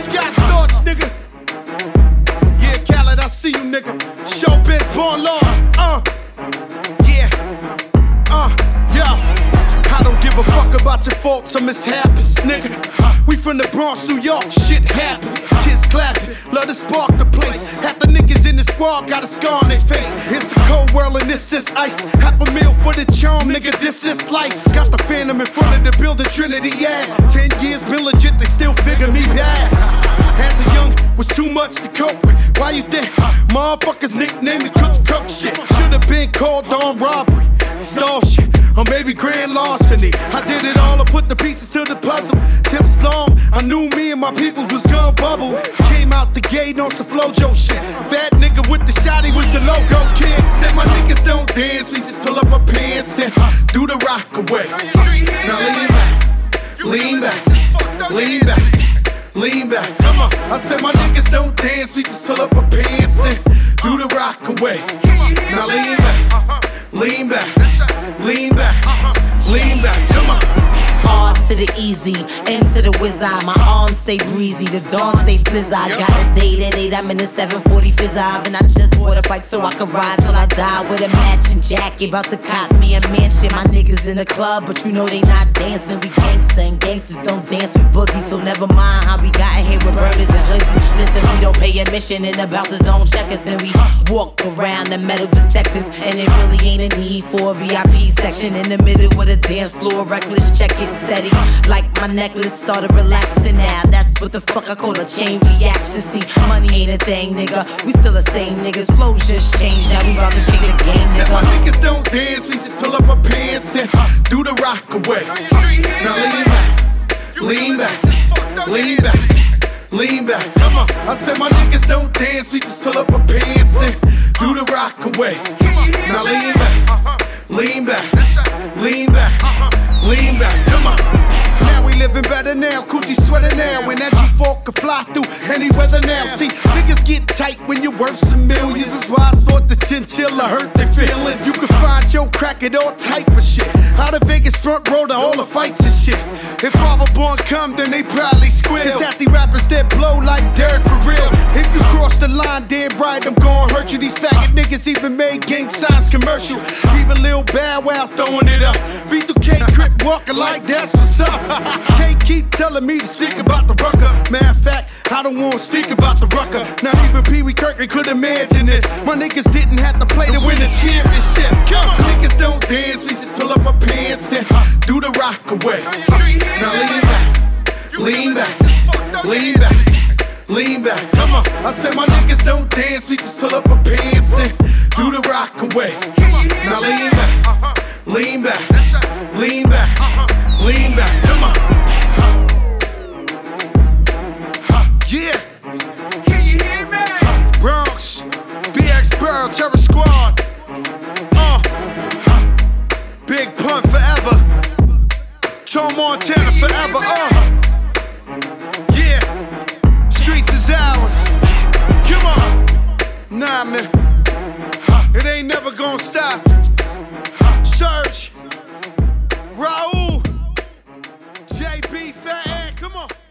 Scott Storch, nigga. Yeah, Khaled, I see you, nigga. Showbiz, born law. Yeah. Yeah. I don't give a fuck about your faults or mishaps, nigga. We from the Bronx, New York, shit happens. Kids clapping, love to spark the place. Half the niggas in the squad got a scar on their face. It's a cold world and this is ice. $500,000 for the charm, nigga, this is life. Got the Phantom in front of the building, Trinity, yeah. 10 years been legit, they still figure me bad. As a young, was too much to cope with. Why you think motherfuckers nicknamed me cook shit? Should've been called on robbery, stall shit, or maybe grand larceny. I did it all, I put the pieces to the puzzle. Just as long, I knew me and my people was gonna bubble. Came out the gate on some Flojo shit. Fat nigga with the shotty was the logo kid. Said my niggas don't dance, we just pull up our pants and do the rock away. Now lean back, lean back, lean back. Come on, I said my niggas don't dance, we just pull up our pants and do the rock away. Now lean back, lean back, lean back, lean back. Come on. Hard to the easy, into the wizard. My arms stay breezy, the dawn stay flizz. I got a date at 8, I'm in the 740 fizz. And I just bought a bike so I can ride till I die with a matching jacket. About to cop me a mansion. My niggas in the club, but you know they not dancing. We gangsta and gangsters don't dance with boogies. So never mind how we got in here with burners and hoodies. Listen, we don't pay admission and the bouncers don't check us. And we walk around the metal detectors. And it really ain't a need for a VIP section in the middle with a dance floor. Reckless, check it. Steady, like my necklace started relaxing now. That's what the fuck I call a chain reaction. See, money ain't a thing, nigga. We still the same niggas. Flows just changed, now we about to change the game, nigga. Said my niggas don't dance, we just pull up our pants and do the rock away. Now lean back, lean back, lean back. Come on, I said my niggas don't dance, we just pull up our pants and do the rock away. Now lean back, lean back, lean back. Lean back, come on. Now we living better now, coochie sweater now. And that G4 can fly through any weather now. See, niggas get tight when you're worth some millions. That's why I sport the chinchilla, hurt their feelings. You can find your crack at all type of shit. Out of Vegas front row to all the fights and shit. If Father Born come, then they probably squeal. Cause half the rappers that blow like Derek for real. If you cross the line, damn right, I'm gon' hurt you. These faggot niggas even made gang signs commercial. Even Lil Bow Wow throwing it up. B2K Crip walking like that's what's up. Can't keep telling me to speak about the rucker. Matter of fact, I don't wanna speak about the rucker. Not even Pee Wee Kirkland could imagine this. My niggas didn't have to play to win the championship. Come on. Niggas don't dance, we just pull up our pants and do the rock away. Now lean back, lean back, lean back. Come on, I said my niggas don't dance, we just pull up our pants and do the rock away. Now lean back, lean back, lean back, lean back. Come on. Yeah. Can you hear me? Bronx, BX Pearl, Terror Squad. Big Pun forever. Tom Montana forever. Yeah. Streets is ours. Come on. Nah, man. It ain't never gonna stop. Surge. Raul. JB, Fat Ed, come on.